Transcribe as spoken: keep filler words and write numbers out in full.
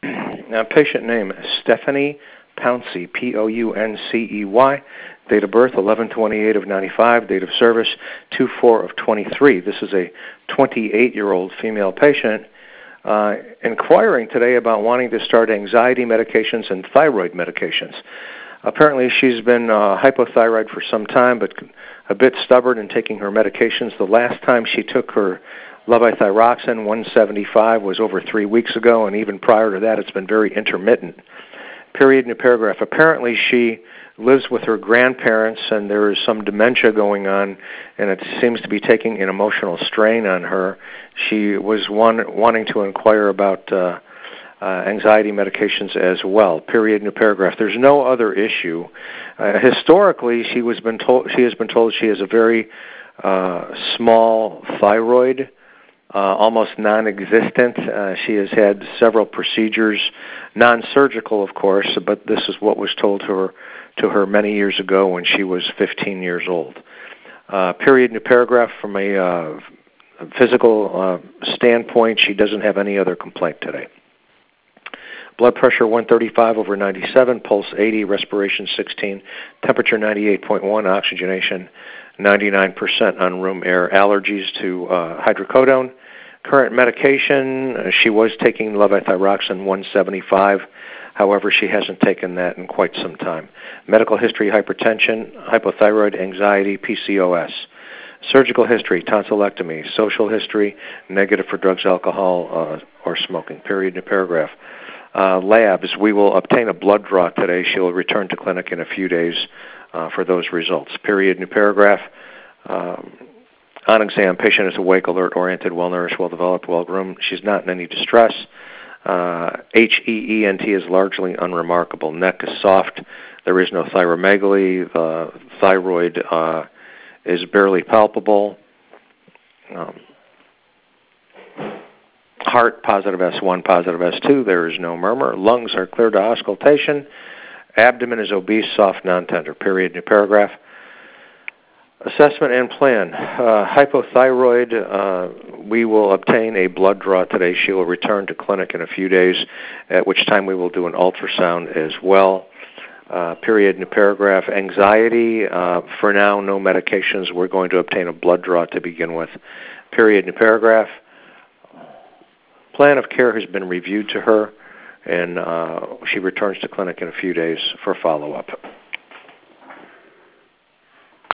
Now, patient name, Stephanie Pouncey, P O U N C E Y. Date of birth, eleven twenty-eight of ninety-five. Date of service, two four of twenty-three. This is a twenty-eight-year-old female patient uh, inquiring today about wanting to start anxiety medications and thyroid medications. Apparently, she's been uh, hypothyroid for some time, but a bit stubborn in taking her medications. The last time she took her levothyroxine one seventy-five was over three weeks ago, and even prior to that, it's been very intermittent. Period, new paragraph. Apparently, she lives with her grandparents, and there is some dementia going on, and it seems to be taking an emotional strain on her. She was one, wanting to inquire about uh, uh, anxiety medications as well. Period, new paragraph. There's no other issue. Uh, historically, she was been told she has been told she has a very uh, small thyroid. Uh, almost non-existent. Uh, she has had several procedures, non-surgical, of course, but this is what was told to her to her many years ago when she was fifteen years old. Uh, period, new paragraph. From a uh, physical uh, standpoint, she doesn't have any other complaint today. Blood pressure one thirty-five over ninety-seven, pulse eighty, respiration sixteen, temperature ninety-eight point one, oxygenation ninety-nine percent on room air. Allergies to uh, hydrocodone. Current medication, uh, she was taking levothyroxine one seventy-five. However, she hasn't taken that in quite some time. Medical history, hypertension, hypothyroid, anxiety, P C O S. Surgical history, tonsillectomy. Social history, negative for drugs, alcohol, uh, or smoking. Period, new paragraph. Uh, labs, we will obtain a blood draw today. She will return to clinic in a few days uh, for those results. Period, new paragraph. Um, on exam, patient is awake, alert, oriented, well-nourished, well-developed, well-groomed. She's not in any distress. Uh, H E E N T is largely unremarkable. Neck is soft. There is no thyromegaly. The thyroid uh, is barely palpable. Um, heart, positive S one, positive S two. There is no murmur. Lungs are clear to auscultation. Abdomen is obese, soft, non-tender. Period, new paragraph. Assessment and plan. Uh, hypothyroid, uh, we will obtain a blood draw today. She will return to clinic in a few days, at which time we will do an ultrasound as well. Uh, period, new paragraph. Anxiety, uh, for now, no medications. We're going to obtain a blood draw to begin with. Period, new paragraph. Plan of care has been reviewed to her, and uh, she returns to clinic in a few days for follow-up.